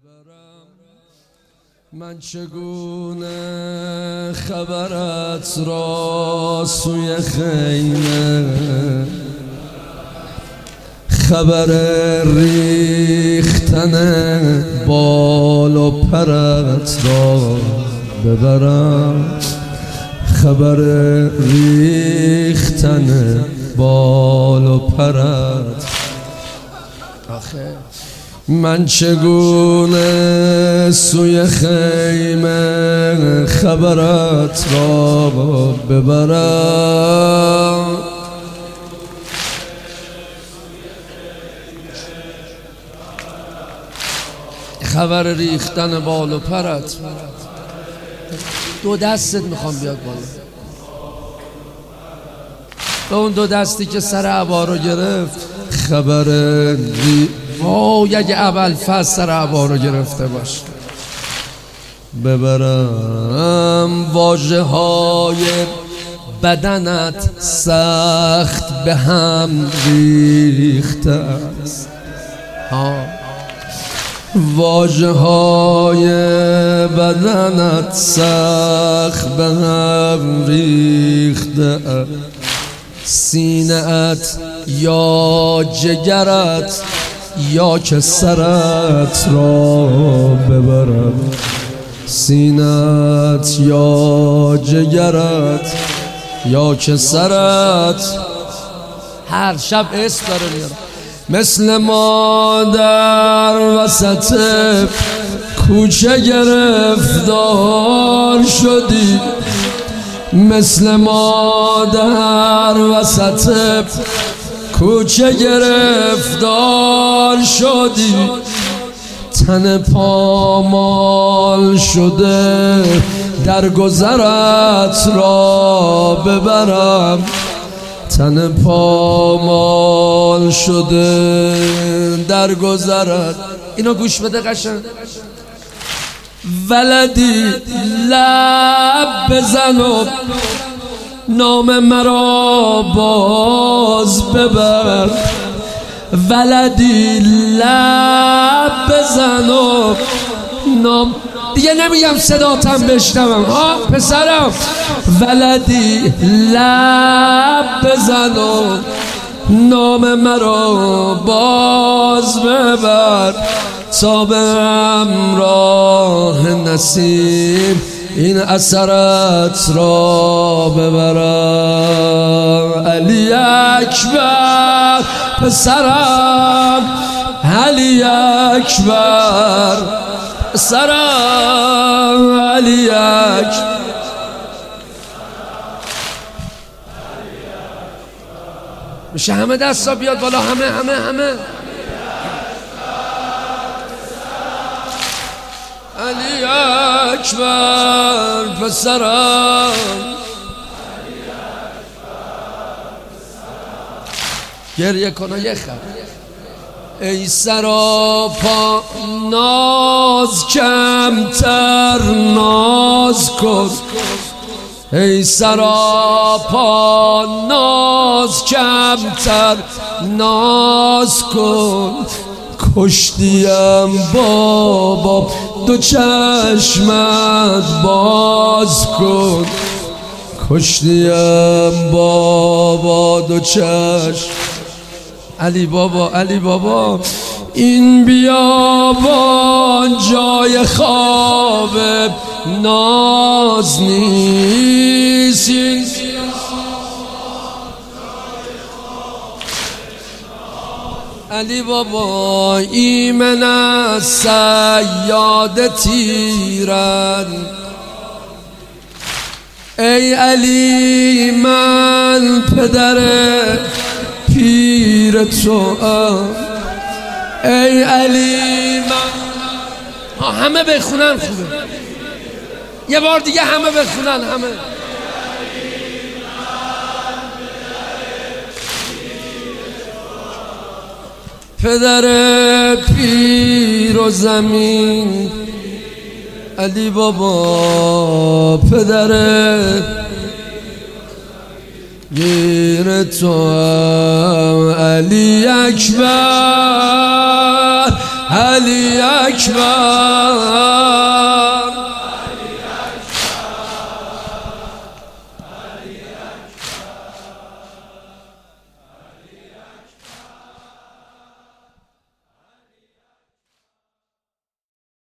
ببرم من چگونه خبرت را سوی خیمه خبر ریختن بال و پرت را ببرم خبر ریختن بال و پرت آخه من چگونه سوی خیمه خبرت را ببرم خبر ریختن بال و پرت دو دستت میخوام بیاد بالا به اون دو دستی که سر عبا رو گرفت خبر وای اگه اول فصل سر عبا رو گرفته باش ببرم واژه های بدنت سخت به هم ریخته است واژه های بدنت سخت به هم ریخته است سینه‌ات یا جگرت یا که سرت را ببرم سینه‌ات یا جگرت یا که سرت هر شب اسم داره میارم مثل ما در وسط کوچه گرفتار شدی مثل ما در وسط کوچه گرفتار شدی تن پامال شده در گذرت را ببرم تن پامال شده در گذرت اینو گوش بده قشنگ ولدی لب بزن و نام مرا باز ببر ولدی لب بزن و نام دیگه نمیگم صداتم بشنوم ها پسرم ولدی لب بزن و نام مرا باز ببر تا به همراه نسیم این اثرت را ببرم علی اکبر پسرم علی اکبر پسرم علی اکبر میشه همه دستا بیاد بالا همه علی اکبر پسرم گریه کنه یه خب ای سراپا ناز کمتر ناز کن ای سراپا ناز کمتر ناز کن کشتیم بابا دو چشمت باز کن کشتیم بابا دو چشم علی بابا این بیابان جای خواب ناز نیست علی بابا ایمن از صیاد تیرن ای علی من پدر پیر تو ای علی من همه بخونن خوبه یه بار دیگه همه بخونن همه پدر پیر و زمین علی بابا پدر گیر تو علی اکبر علی اکبر